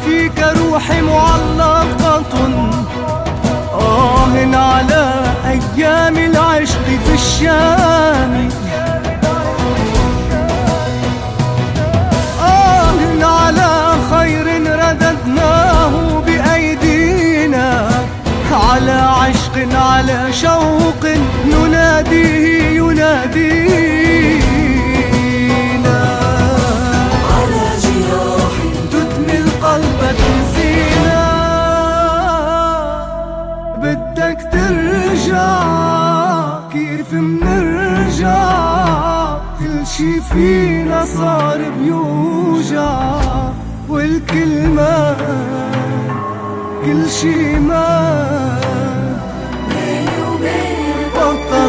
وفيك روحي معلقة. على أيام العشق في الشام، على خير رددناه بأيدينا، على عشق على شوق نناديه ينادينا، على جراح تدمي القلب تنسينا. بدك ترجع كيف منرجع، كل شي فينا صار بيوجع، والكلمة كل شي ما بيني وبينك بطل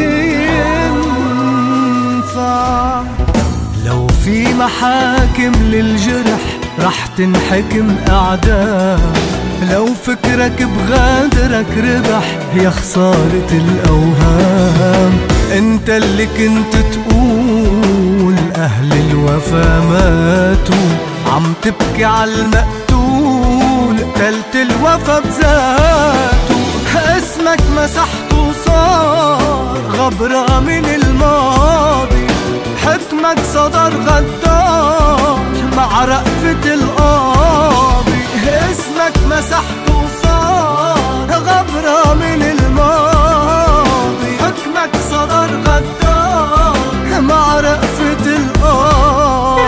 ينفع. لو في محاكم للجرح رح تنحكم أعداء، لو فكرك بغادرك ربح يا خسارة الأوهام. انت اللي كنت تقول أهل الوفا ماتوا، عم تبكي عالمقتول تلت الوفا بذاته. اسمك مسحته صار غبرة من الماضي، حكمك صدر غدار مع رأفة القاضي. اسمك مسحته صار غبرة من الماضي، حكمك صدر غدار مع رأفة القاضي.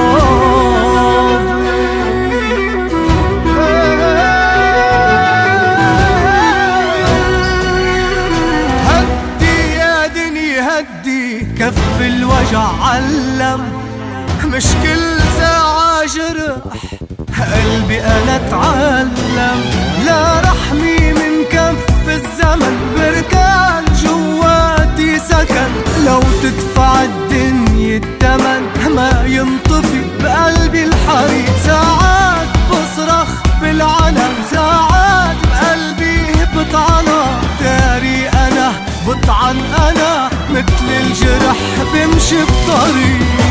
هدي يا دنيا هدي، كف الوجع علم، مش كل ساعة جرح قلبي أنا اتعلم. لا رحمي من كف الزمن، بركان جواتي سكن، لو تدفع الدنيا التمن ما ينطفي بقلبي الحريق. ساعات بصرخ بالعلم، ساعات بقلبي بطعنة، داري أنا بطعن أنا مثل الجرح بمشي بطريق.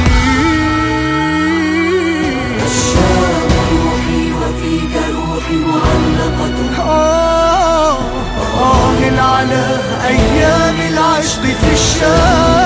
روحي وفيك روحي معلقة. على أيام العشق في الشام.